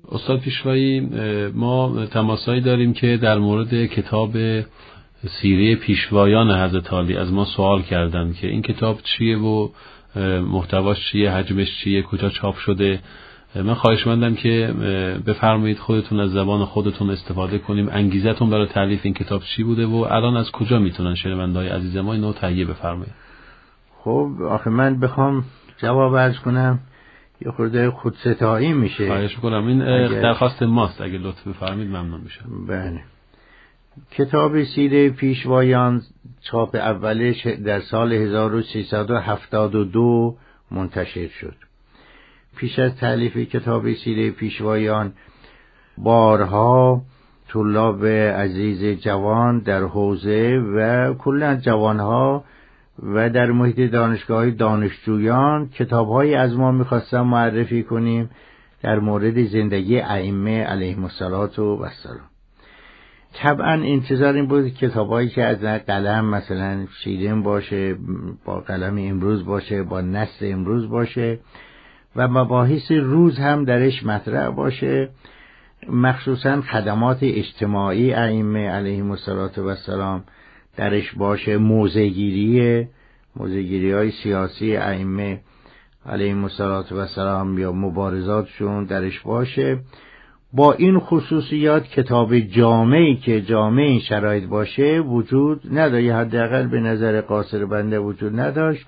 استاد پیشوایی، ما تماسایی داریم که در مورد کتاب سیره پیشوایان حضرت علی از ما سوال کردن که این کتاب چیه و محتواش چیه، حجمش چیه، کجا چاپ شده. من خواهشمندم که بفرمایید خودتون از زبان خودتون استفاده کنیم، انگیزتون برای تالیف این کتاب چی بوده و الان از کجا میتونن شنونده‌های عزیز ما اینو تهیه بفرمایید. خب آخه من بخوام جواب عرض کنم یه خورده خودستایی میشه. خواهش می‌کنم، این درخواست ماست، اگه لطف بفرمایید ممنون میشم. بله. کتاب سیره پیشوایان چاپ اولش در سال 1372 منتشر شد. پیش از تألیف کتاب سیره پیشوایان بارها طلاب عزیز جوان در حوزه و کلاً جوانها و در محیط دانشگاه دانشجویان کتاب‌های از ما می‌خواستن معرفی کنیم در مورد زندگی ائمه علیهم السلام. طبعا انتظار این بود کتابایی که از قلم مثلا شیرین باشه، با قلم امروز باشه، با نثر امروز باشه و مباحث روز هم درش مطرح باشه، مخصوصا خدمات اجتماعی ائمه علیهم السلام درش باشه، موضع‌گیری های سیاسی ائمه علیهم السلام یا مبارزاتشون درش باشه. با این خصوصیات کتاب جامعی که جامع این شرایط باشه وجود نداشت، حداقل به نظر قاصر بنده وجود نداشت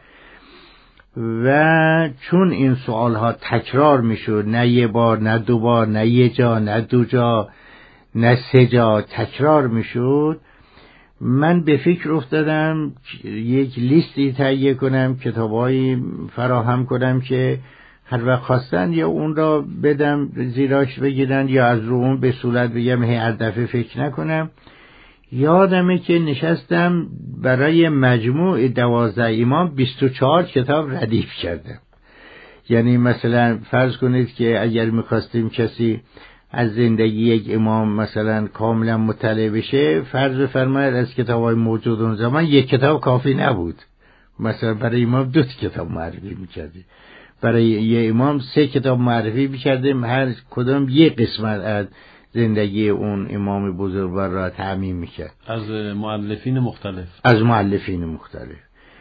و چون این سوالها تکرار میشد، نه یه بار، نه دو بار، نه یه جا، نه دو جا، نه سه جا تکرار میشد، من به فکر افتادم یک لیستی تهیه کنم، کتابایی فراهم کنم که هر وقت خواستن یا اون را بدم زیراش بگیرن یا از رو اون به صورت بگم هر دفعه فکر نکنم. یادمه که نشستم برای مجموع 12 امام 24 کتاب ردیف کردم. یعنی مثلا فرض کنید که اگر میخواستیم کسی از زندگی یک امام مثلا کاملا مطلع بشه، فرض بفرمایید از کتاب‌های موجود اون زمان یک کتاب کافی نبود، مثلا برای امام 2 کتاب معرفی می‌کردیم، برای یه امام 3 کتاب معرفی می‌کردیم، هر کدام یک قسمت از زندگی اون امام بزرگوار را تعمیم می‌کرد از مؤلفین مختلف.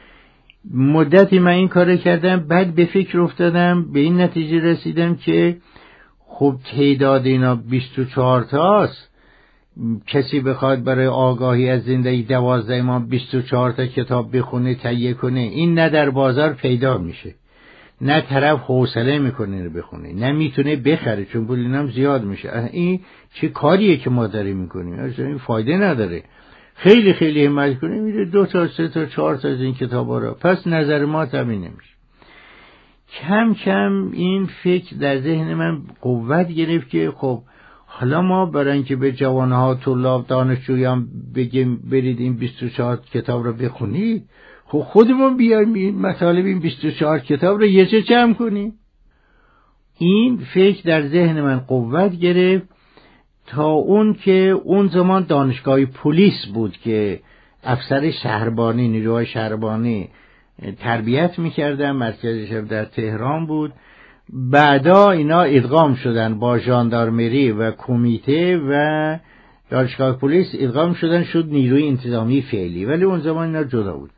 مدتی من این کارو کردم، بعد به فکر افتادم، به این نتیجه رسیدم که خب تعداد اینا 24 تاست، کسی بخواد برای آگاهی از زندگی 12 امام 24 تا کتاب بخونه تهیه کنه، این نه در بازار پیدا میشه، نه طرف حوصله میکنه رو بخونه، نه میتونه بخره چون پول اینم زیاد میشه. این چه کاریه که ما داریم میکنیم؟ اصلا این فایده نداره. خیلی خیلی همت کنیم میره 2 تا 3 تا 4 تا از این کتابا رو، پس نظر ما تامین نمیشه. کم کم این فکر در ذهن من قوت گرفت که خب حالا ما برای اینکه به جوانها، طلاب، دانشجویان بگیم برید این 24 کتاب رو بخونید، خب خودمون بیاریم مطالب این 24 کتاب رو یه جا جمع کنیم. این فکر در ذهن من قوت گرفت تا اون که اون زمان دانشگاه پلیس بود که افسر شهربانی، نیروهای شهربانی تربیت میکردن، مرکزش در تهران بود. بعدا اینا ادغام شدن با ژاندارمری و کمیته و دانشگاه پلیس ادغام شدن، شد نیروی انتظامی فعلی، ولی اون زمان اینا جدا بود.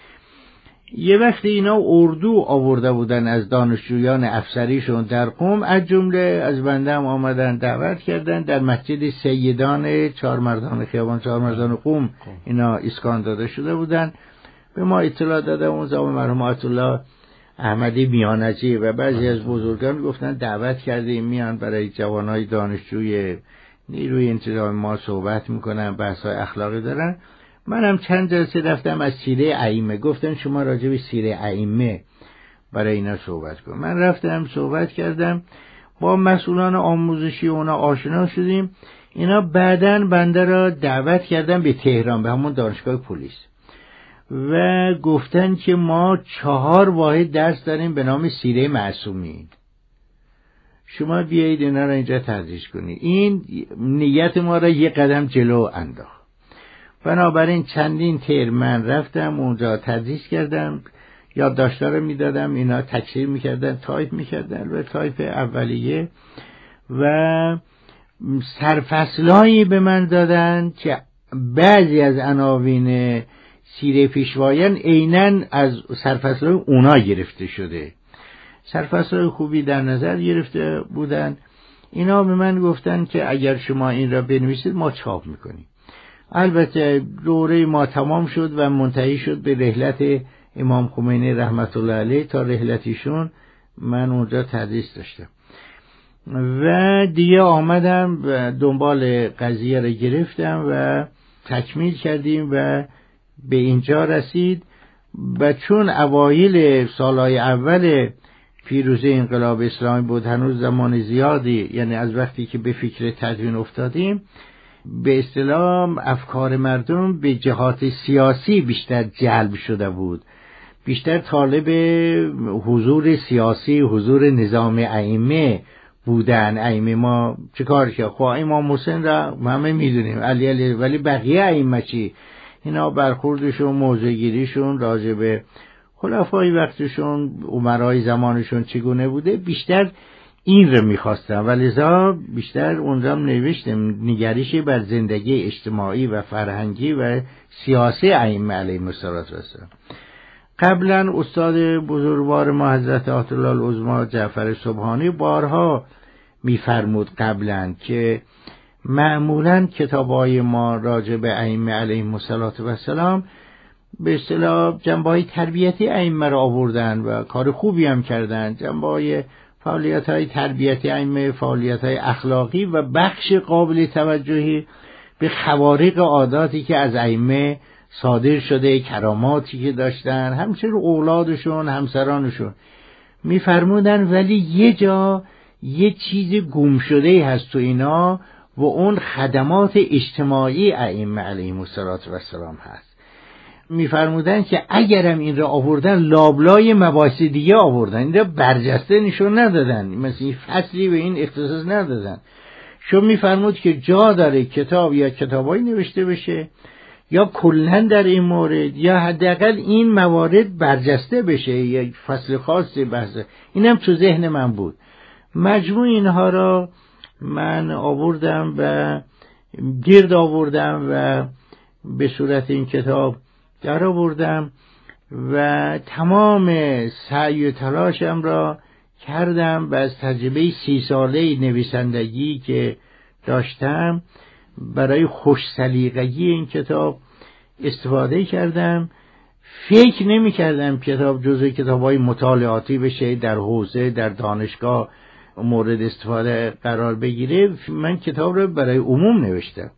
یه وقت اینا اردو آورده بودن از دانشجویان افسریشون در قم، از جمله از بنده هم آمدن دعوت کردن در مسجد سیدان چهارمردان، خیابان چهارمردان قم اینا اسکان داده شده بودن. به ما اطلاع دادن اون زمان مرحوم آیت الله احمدی میانجی و بعضی از بزرگان گفتن دعوت کردیم میان برای جوانای دانشجوی نیروی انتظامی ما صحبت میکنن، بحث‌های اخلاقی دارن. منم چند جلسه رفتم از سیره ائمه، گفتن شما راجع به سیره ائمه برای اینا صحبت کن. من رفتم صحبت کردم با مسئولان آموزشی، اونا آشنا شدیم. اینا بعداً بنده را دعوت کردن به تهران، به همون دانشگاه پلیس، و گفتن که ما 4 واحد درس داریم به نام سیره معصومین، شما بیایید اینا را اینجا تدریس کنید. این نیت ما را یه قدم جلو انداخت. بنابراین چندین ترم من رفتم اونجا تدریس کردم، یادداشت‌ها رو میدادم، اینا تکثیر میکردن، تایپ میکردن و تایپ اولیه و سرفصلایی به من دادن که بعضی از عناوین سیره پیشوایان عیناً از سرفصلای اونا گرفته شده، سرفصلای خوبی در نظر گرفته بودن. اینا به من گفتن که اگر شما این را بنویسید ما چاپ میکنیم. البته دوره ما تمام شد و منتهی شد به رحلت امام خمینی رحمت الله علیه. تا رحلتیشون من اونجا تدریس داشتم و دیگه آمدم و دنبال قضیه را گرفتم و تکمیل کردیم و به اینجا رسید. و چون اوایل سالهای اول پیروزی انقلاب اسلامی بود، هنوز زمان زیادی، یعنی از وقتی که به فکر تدوین افتادیم، به اصطلاح افکار مردم به جهات سیاسی بیشتر جلب شده بود، بیشتر طالب حضور سیاسی، حضور نظام ائمه بودن. ائمه ما چه کار کرد؟ خب امام حسین را همه میدونیم، علی، ولی بقیه ائمه چی؟ اینا برخوردشون، موضع‌گیریشون راجع به خلفای وقتشون، امرای زمانشون چگونه بوده، بیشتر این رو میخواستم و لذا بیشتر اونجا نوشتم نگریشی بر زندگی اجتماعی و فرهنگی و سیاسی ائمه علیهم السلام. قبلا استاد بزرگوار ما حضرت آیت الله العظما جعفر سبحانی بارها میفرمود قبلا که معمولا کتابای ما راجع به ائمه علیهم السلام به اصطلاح جنبه‌های تربیتی ائمه را آوردن و کار خوبی هم کردن، جنبه‌های فعالیت‌های تربیتی ائمه، فعالیت‌های اخلاقی و بخش قابل توجهی به خوارق عاداتی که از ائمه صادر شده، کراماتی که داشتن، همچنین اولادشون، همسرانشون می‌فرمودن. ولی یه جا یه چیز گم شده هست تو اینا و اون خدمات اجتماعی ائمه علیهم السلام هست. میفرمودن که اگرم این را آوردن لابلای مباحث دیگه آوردن، این را برجسته نشون ندادن، مثل این فصلی به این اختصاص ندادن. چون میفرمود که جا داره کتاب یا کتابایی نوشته بشه یا کلن در این مورد یا حداقل این موارد برجسته بشه، یا فصل خاصی بحثه. اینم تو ذهن من بود. مجموع اینها را من آوردم و گرد آوردم و به صورت این کتاب در آوردم و تمام سعی و تلاشم را کردم و از تجربه 30 ساله نویسندگی که داشتم برای خوش سلیقگی این کتاب استفاده کردم. فکر نمی کردم کتاب جزو کتاب‌های مطالعاتی بشه، در حوزه در دانشگاه مورد استفاده قرار بگیره. من کتاب رو برای عموم نوشتم،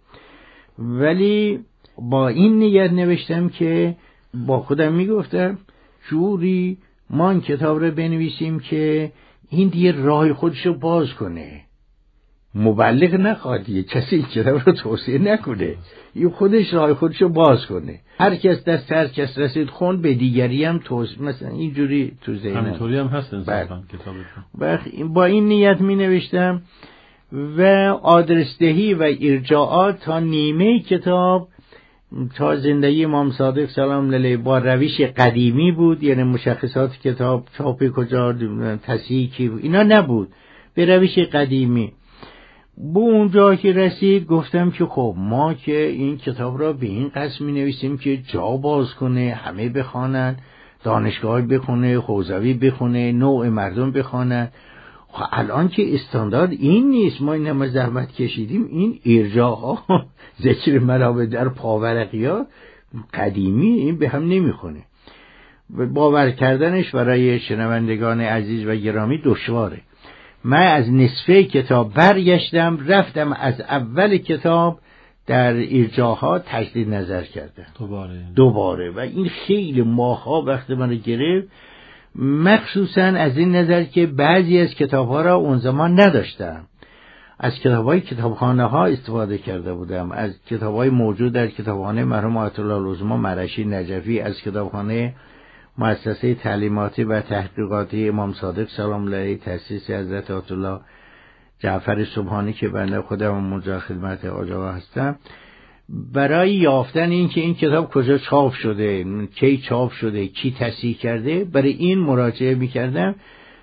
ولی با این نیت نوشتم که با خودم میگفتم جوری ما این کتاب رو بنویسیم که این دیگه راه خودش رو باز کنه، مبلغ نخواد دیگه، کسی این کتاب رو توصیه نکنه، این خودش راه خودش رو باز کنه، هر کس دست هر کس رسید خون به دیگری هم توصیه، مثلا اینجوری تو ذهنم. همینطوری هم هست انصافا کتابتون. با این نیت می نوشتم و آدرسدهی و ارجاعات تا نیمه کتاب، تا زندگی امام صادق سلام علیه با روش قدیمی بود، یعنی مشخصات کتاب چاپ کجا، تصحیح کی، اینا نبود، به روش قدیمی. با اونجا که رسید گفتم که خب ما که این کتاب را به این قصد می نویسیم که جا باز کنه، همه بخوانن، دانشگاه بخونه، حوزوی بخونه، نوع مردم بخوانن. خب الان که استاندارد این نیست، ما این همه زحمت کشیدیم، این ارجاعها ذکر منابع در پاورقی‌ها قدیمی، این به هم نمیخونه. باور کردنش برای شنوندگان عزیز و گرامی دشواره. من از نصفه کتاب برگشتم، رفتم از اول کتاب در ارجاعها تجدید نظر کردم دوباره و این خیلی ماها وقت من گرفت، مخصوصا از این نظر که بعضی از کتاب‌ها را اون زمان نداشتم. از کتاب‌های کتابخانه ها استفاده کرده بودم، از کتاب‌های موجود در کتابخانه مرحوم آیت الله العظما مرشی نجفی، از کتابخانه مؤسسه تعلیماتی و تحقیقاتی امام صادق سلام علیه تأسیس حضرت آیت الله جعفر سبحانی که بنده خودم اونجا خدمت آقا هستم. برای یافتن این که این کتاب کجا چاپ شده، کی چاپ شده، کی تصحیح کرده، برای این مراجعه می‌کردم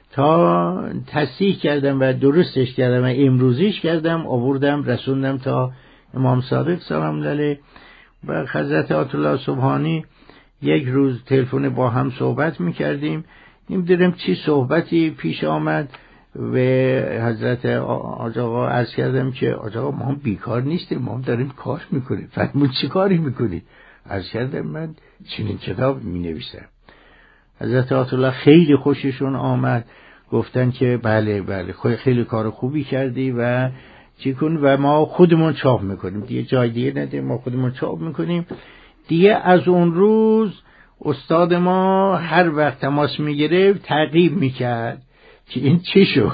تا تصحیح کردم و درستش کردم و امروزیش کردم، آوردم رسوندم تا امام صادق سلام الله علیه. و حضرت آیت الله سبحانی یک روز تلفن با هم صحبت میکردیم، نمیدونم چی صحبتی پیش آمد و حضرت آقا عرض کردم که آقا ما هم بیکار نیستیم، ما هم داریم کار میکنیم. فرمود چی کاری میکنی؟ عرض کردم من چنین کتاب مینویسم. حضرت آیت الله خیلی خوششون آمد، گفتن که بله خیلی کار خوبی کردی و چی کن و ما خودمون چاپ میکنیم، دیگه جای دیگه ندیم، ما خودمون چاپ میکنیم. دیگه از اون روز استاد ما هر وقت تماس میگرفت تعقیب میکرد که این چی شد.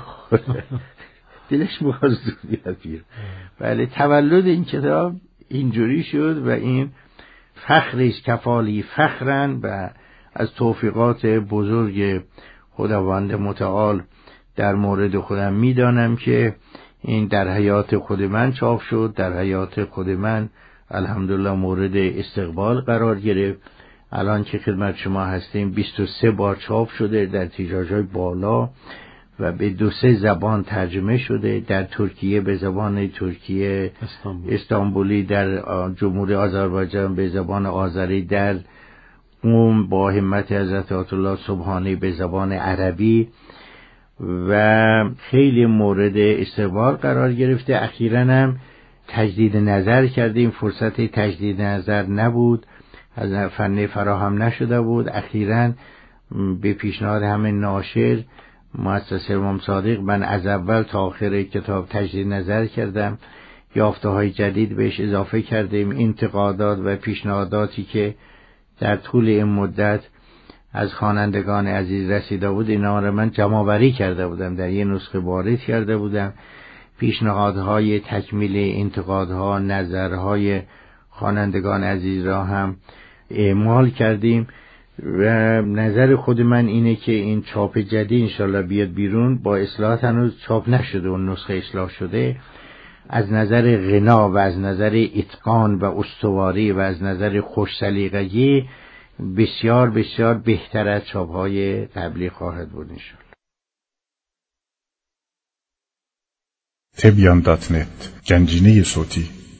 دلش می‌خواست بیاد پیر. بله تولد این کتاب اینجوری شد و این فخری است کفالی فخرن و از توفیقات بزرگ خداوند متعال در مورد خودم میدانم که این در حیات خود من چاپ شد، در حیات خود من الحمدلله مورد استقبال قرار گرفت. الان که خدمت شما هستیم 23 بار چاپ شده در تیراژهای بالا و به 2-3 زبان ترجمه شده، در ترکیه به زبان ترکیه استانبولی، در جمهوری آذربایجان به زبان آذری، در قم با همت حضرت آیت الله سبحانی به زبان عربی و خیلی مورد استقبال قرار گرفته. اخیراً هم تجدید نظر کردیم، فرصت تجدید نظر نبود، از فنی فراهم نشده بود. اخیراً به پیشنهاد همین ناشر مؤسسه امام صادق من از اول تا آخر کتاب تجدید نظر کردم، یافته‌های جدید بهش اضافه کردیم، انتقادات و پیشنهاداتی که در طول این مدت از خوانندگان عزیز رسیده بود اینا را من جمع‌آوری کرده بودم، در یه نسخه وارد کرده بودم. پیشنهادهای تکمیل انتقادها، نظرهای خوانندگان عزیز را هم اعمال کردیم و نظر خود من اینه که این چاپ جدید انشالله بیاد بیرون. با اصلاحات هنوز چاپ نشده، اون نسخه اصلاح شده، از نظر غنا و از نظر اتقان و استواری و از نظر خوش سلیقگی بسیار بسیار بهتر از چاپ‌های قبلی خواهد بود انشالله. تبیان.net گنجینه صوتی